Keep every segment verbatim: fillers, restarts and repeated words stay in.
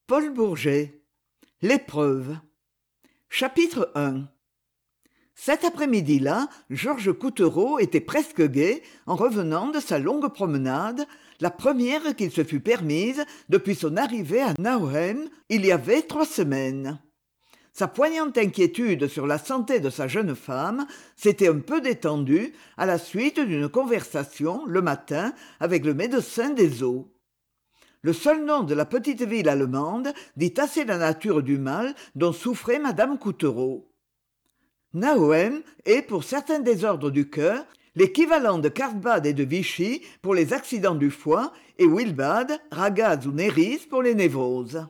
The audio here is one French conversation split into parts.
Paul Bourget. L'épreuve. Chapitre un. Cet après-midi-là, Georges Coutereau était presque gai en revenant de sa longue promenade, la première qu'il se fût permise depuis son arrivée à Nauheim il y avait trois semaines. Sa poignante inquiétude sur la santé de sa jeune femme s'était un peu détendue à la suite d'une conversation, le matin, avec le médecin des os. Le seul nom de la petite ville allemande dit assez la nature du mal dont souffrait madame Coutereau. Nauheim est, pour certains désordres du cœur, l'équivalent de Karlsbad et de Vichy pour les accidents du foie et Wildbad, Ragaz ou Néris pour les névroses.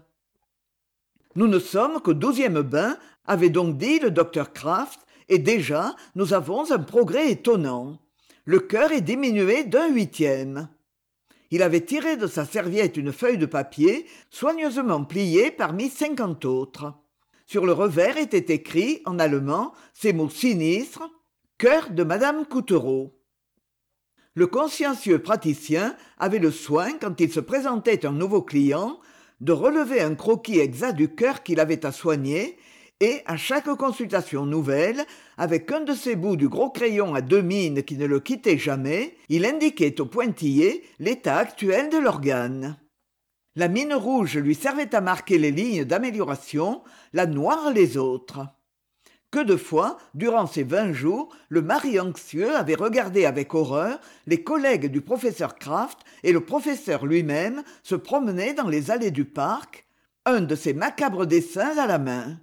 Nous ne sommes qu'au douzième bain, avait donc dit le docteur Kraft, et déjà nous avons un progrès étonnant. Le cœur est diminué d'un huitième. Il avait tiré de sa serviette une feuille de papier, soigneusement pliée parmi cinquante autres. Sur le revers étaient écrits, en allemand, ces mots sinistres, « Cœur de madame Coutereau ». Le consciencieux praticien avait le soin, quand il se présentait un nouveau client, de relever un croquis exact du cœur qu'il avait à soigner, et, à chaque consultation nouvelle, avec un de ces bouts du gros crayon à deux mines qui ne le quittait jamais, il indiquait au pointillé l'état actuel de l'organe. La mine rouge lui servait à marquer les lignes d'amélioration, la noire les autres. Que de fois, durant ces vingt jours, le mari anxieux avait regardé avec horreur les collègues du professeur Kraft et le professeur lui-même se promener dans les allées du parc, un de ces macabres dessins à la main.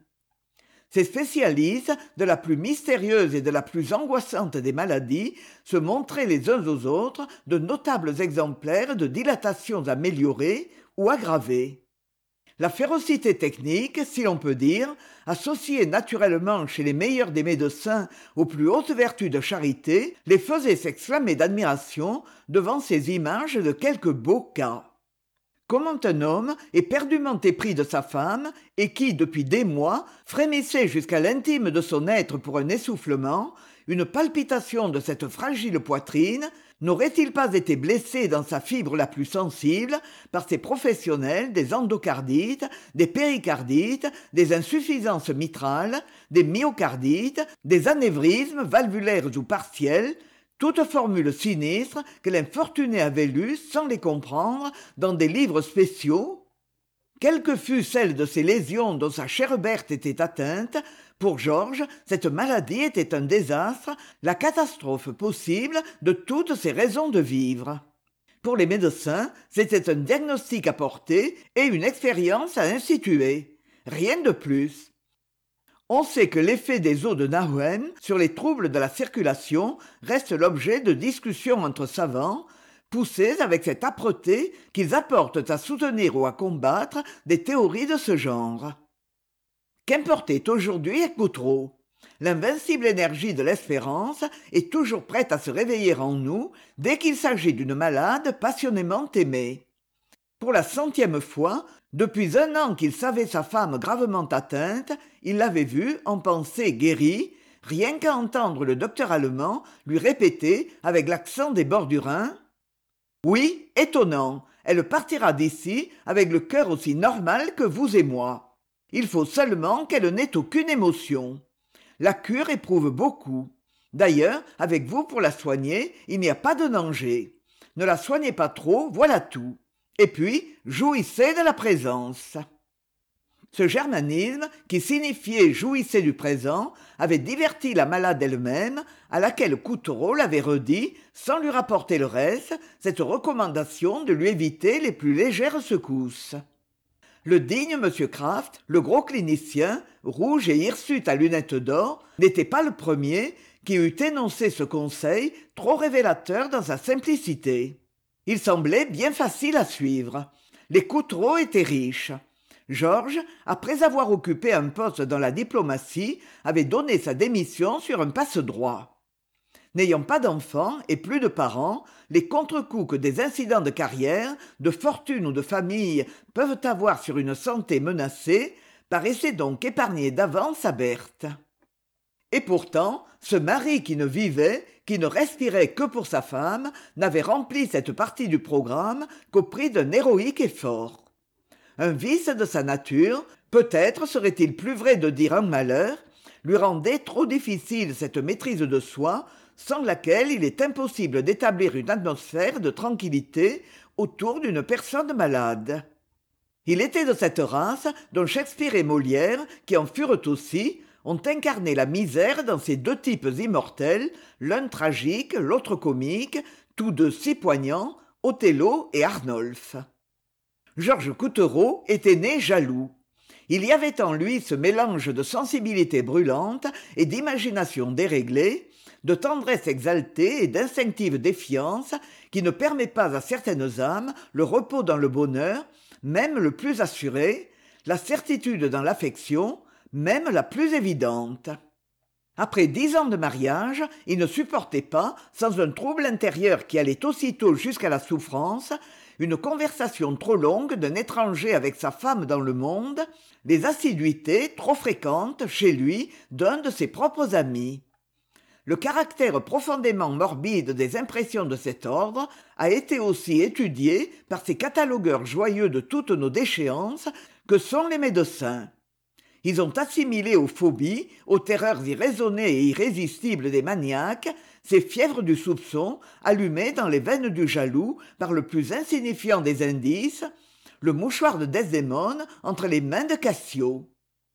Ces spécialistes, de la plus mystérieuse et de la plus angoissante des maladies, se montraient les uns aux autres de notables exemplaires de dilatations améliorées ou aggravées. La férocité technique, si l'on peut dire, associée naturellement chez les meilleurs des médecins aux plus hautes vertus de charité, les faisait s'exclamer d'admiration devant ces images de quelques beaux cas. Comment un homme, éperdument épris de sa femme, et qui, depuis des mois, frémissait jusqu'à l'intime de son être pour un essoufflement, une palpitation de cette fragile poitrine, n'aurait-il pas été blessé dans sa fibre la plus sensible par ces professionnels des endocardites, des péricardites, des insuffisances mitrales, des myocardites, des anévrismes valvulaires ou partiels, toutes formules sinistres que l'infortuné avait lues sans les comprendre dans des livres spéciaux? Quelle que fût celle de ces lésions dont sa chère Berthe était atteinte, pour Georges, cette maladie était un désastre, la catastrophe possible de toutes ses raisons de vivre. Pour les médecins, c'était un diagnostic à porter et une expérience à instituer. Rien de plus. On sait que l'effet des eaux de Nauheim sur les troubles de la circulation reste l'objet de discussions entre savants, poussés avec cette âpreté qu'ils apportent à soutenir ou à combattre des théories de ce genre. Qu'importait aujourd'hui à Coutereau? L'invincible énergie de l'espérance est toujours prête à se réveiller en nous dès qu'il s'agit d'une malade passionnément aimée. Pour la centième fois, depuis un an qu'il savait sa femme gravement atteinte, il l'avait vue, en pensée guérie, rien qu'à entendre le docteur allemand lui répéter avec l'accent des bords du Rhin « Oui, étonnant, elle partira d'ici avec le cœur aussi normal que vous et moi. Il faut seulement qu'elle n'ait aucune émotion. La cure éprouve beaucoup. D'ailleurs, avec vous pour la soigner, il n'y a pas de danger. Ne la soignez pas trop, voilà tout. Et puis, jouissez de la présence. » Ce germanisme, qui signifiait jouissez du présent, avait diverti la malade elle-même, à laquelle Coutereau l'avait redit, sans lui rapporter le reste, cette recommandation de lui éviter les plus légères secousses. Le digne M. Kraft, le gros clinicien, rouge et hirsute à lunettes d'or, n'était pas le premier qui eût énoncé ce conseil trop révélateur dans sa simplicité. Il semblait bien facile à suivre. Les Coutereau étaient riches. Georges, après avoir occupé un poste dans la diplomatie, avait donné sa démission sur un passe-droit. N'ayant pas d'enfants et plus de parents, les contre-coups que des incidents de carrière, de fortune ou de famille peuvent avoir sur une santé menacée paraissaient donc épargnés d'avance à Berthe. Et pourtant, ce mari qui ne vivait, qui ne respirait que pour sa femme, n'avait rempli cette partie du programme qu'au prix d'un héroïque effort. Un vice de sa nature, peut-être serait-il plus vrai de dire un malheur, lui rendait trop difficile cette maîtrise de soi, sans laquelle il est impossible d'établir une atmosphère de tranquillité autour d'une personne malade. Il était de cette race dont Shakespeare et Molière, qui en furent aussi, ont incarné la misère dans ces deux types immortels, l'un tragique, l'autre comique, tous deux si poignants, Othello et Arnolphe. Georges Coutereau était né jaloux. Il y avait en lui ce mélange de sensibilité brûlante et d'imagination déréglée, de tendresse exaltée et d'instinctive défiance qui ne permet pas à certaines âmes le repos dans le bonheur, même le plus assuré, la certitude dans l'affection, même la plus évidente. Après dix ans de mariage, il ne supportait pas, sans un trouble intérieur qui allait aussitôt jusqu'à la souffrance, une conversation trop longue d'un étranger avec sa femme dans le monde, les assiduités trop fréquentes chez lui d'un de ses propres amis. Le caractère profondément morbide des impressions de cet ordre a été aussi étudié par ces catalogueurs joyeux de toutes nos déchéances que sont les médecins. Ils ont assimilé aux phobies, aux terreurs irraisonnées et irrésistibles des maniaques, ces fièvres du soupçon allumées dans les veines du jaloux par le plus insignifiant des indices, le mouchoir de Desdémone entre les mains de Cassio.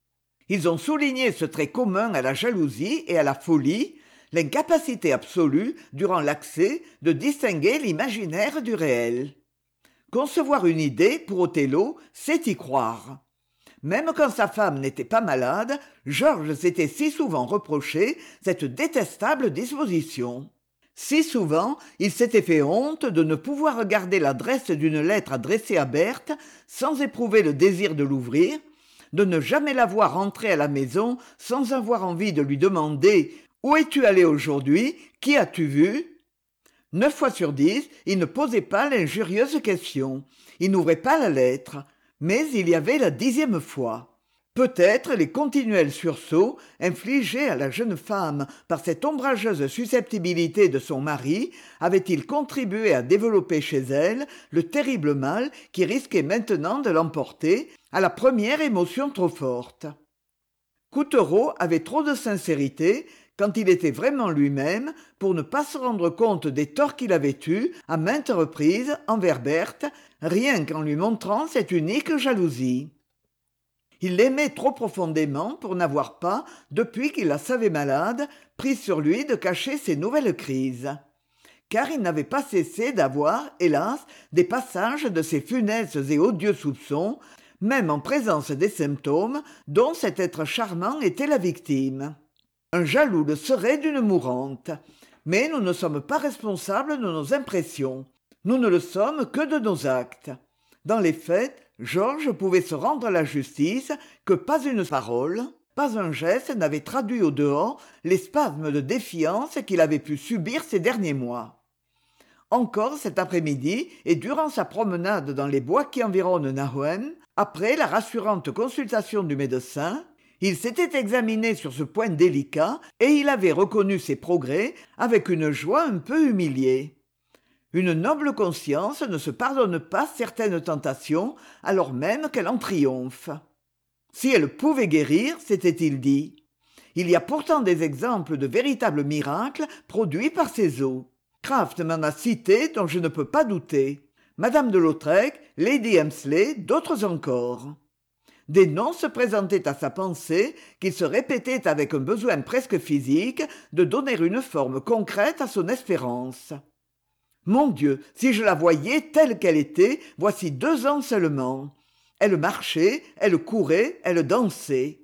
Ils ont souligné ce trait commun à la jalousie et à la folie, l'incapacité absolue, durant l'accès, de distinguer l'imaginaire du réel. Concevoir une idée, pour Othello, c'est y croire. Même quand sa femme n'était pas malade, Georges s'était si souvent reproché cette détestable disposition. Si souvent, il s'était fait honte de ne pouvoir regarder l'adresse d'une lettre adressée à Berthe sans éprouver le désir de l'ouvrir, de ne jamais la voir rentrer à la maison sans avoir envie de lui demander « Où es-tu allé aujourd'hui ? Qui as-tu vu ?» Neuf fois sur dix, il ne posait pas l'injurieuse question. Il n'ouvrait pas la lettre. Mais il y avait la dixième fois. Peut-être les continuels sursauts infligés à la jeune femme par cette ombrageuse susceptibilité de son mari avaient-ils contribué à développer chez elle le terrible mal qui risquait maintenant de l'emporter à la première émotion trop forte. Coutereau avait trop de sincérité quand il était vraiment lui-même pour ne pas se rendre compte des torts qu'il avait eus à maintes reprises envers Berthe, rien qu'en lui montrant cette unique jalousie. Il l'aimait trop profondément pour n'avoir pas, depuis qu'il la savait malade, pris sur lui de cacher ses nouvelles crises. Car il n'avait pas cessé d'avoir, hélas, des passages de ces funestes et odieux soupçons, même en présence des symptômes dont cet être charmant était la victime. Un jaloux le serait d'une mourante. Mais nous ne sommes pas responsables de nos impressions. Nous ne le sommes que de nos actes. Dans les faits, Georges pouvait se rendre la justice que pas une parole, pas un geste n'avait traduit au dehors les spasmes de défiance qu'il avait pu subir ces derniers mois. Encore cet après-midi et durant sa promenade dans les bois qui environnent Nahuen, après la rassurante consultation du médecin, il s'était examiné sur ce point délicat et il avait reconnu ses progrès avec une joie un peu humiliée. Une noble conscience ne se pardonne pas certaines tentations alors même qu'elle en triomphe. Si elle pouvait guérir, s'était-il dit. Il y a pourtant des exemples de véritables miracles produits par ces eaux. Kraft m'en a cité dont je ne peux pas douter. Madame de Lautrec, Lady Hemsley, d'autres encore. Des noms se présentaient à sa pensée qu'il se répétait avec un besoin presque physique de donner une forme concrète à son espérance. Mon Dieu, si je la voyais telle qu'elle était, voici deux ans seulement. Elle marchait, elle courait, elle dansait.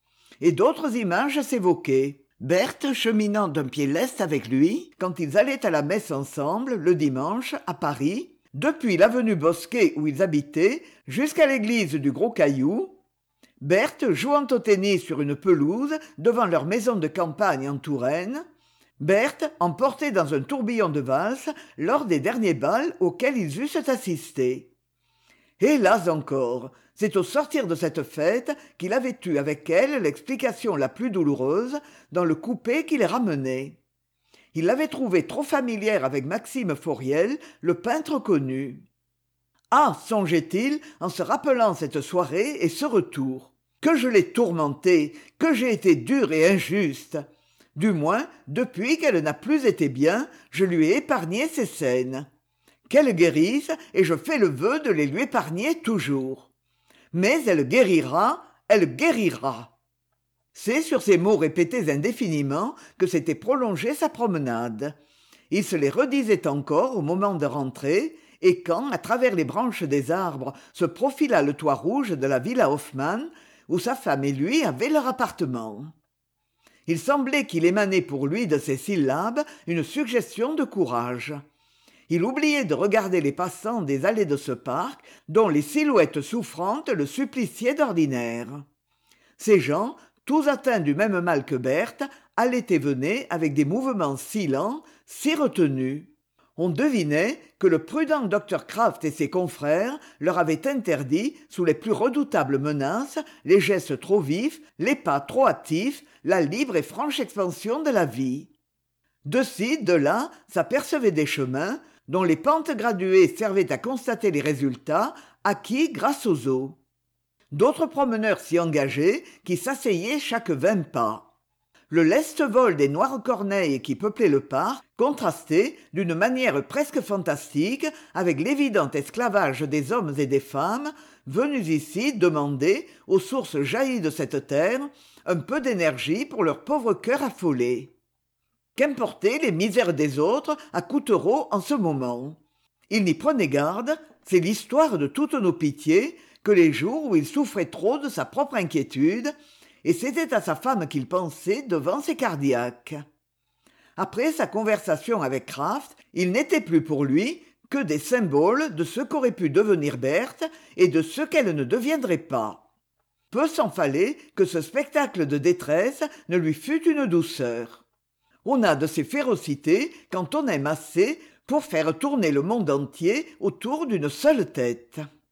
Et d'autres images s'évoquaient. Berthe cheminant d'un pied leste avec lui, quand ils allaient à la messe ensemble, le dimanche, à Paris, depuis l'avenue Bosquet où ils habitaient, jusqu'à l'église du Gros Caillou, Berthe jouant au tennis sur une pelouse devant leur maison de campagne en Touraine, Berthe emportée dans un tourbillon de valse lors des derniers bals auxquels ils eussent assisté. Hélas encore, c'est au sortir de cette fête qu'il avait eu avec elle l'explication la plus douloureuse dans le coupé qui les ramenait. Il l'avait trouvée trop familière avec Maxime Fauriel, le peintre connu. Ah, songeait-il en se rappelant cette soirée et ce retour, que je l'ai tourmentée, que j'ai été dur et injuste. Du moins, depuis qu'elle n'a plus été bien, je lui ai épargné ces scènes. Qu'elle guérisse, et je fais le vœu de les lui épargner toujours. Mais elle guérira, elle guérira. C'est sur ces mots répétés indéfiniment que s'était prolongée sa promenade. Il se les redisait encore au moment de rentrer, et quand, à travers les branches des arbres, se profila le toit rouge de la villa Hoffmann, où sa femme et lui avaient leur appartement. Il semblait qu'il émanait pour lui de ces syllabes une suggestion de courage. Il oubliait de regarder les passants des allées de ce parc, dont les silhouettes souffrantes le suppliciaient d'ordinaire. Ces gens, tous atteints du même mal que Berthe, allaient et venaient avec des mouvements si lents, si retenus. On devinait que le prudent docteur Kraft et ses confrères leur avaient interdit, sous les plus redoutables menaces, les gestes trop vifs, les pas trop hâtifs, la libre et franche expansion de la vie. De-ci, de là, s'apercevaient des chemins, dont les pentes graduées servaient à constater les résultats, acquis grâce aux eaux. D'autres promeneurs s'y engageaient, qui s'asseyaient chaque vingt pas. Le leste vol des noires corneilles qui peuplaient le parc contrastait, d'une manière presque fantastique, avec l'évident esclavage des hommes et des femmes, venus ici demander, aux sources jaillies de cette terre, un peu d'énergie pour leur pauvre cœur affolé. Qu'importaient les misères des autres à Coutereau en ce moment? Il n'y prenait garde, c'est l'histoire de toutes nos pitiés, que les jours où il souffrait trop de sa propre inquiétude, et c'était à sa femme qu'il pensait devant ses cardiaques. Après sa conversation avec Kraft, il n'était plus pour lui que des symboles de ce qu'aurait pu devenir Berthe et de ce qu'elle ne deviendrait pas. Peu s'en fallait que ce spectacle de détresse ne lui fût une douceur. On a de ces férocités quand on aime assez pour faire tourner le monde entier autour d'une seule tête.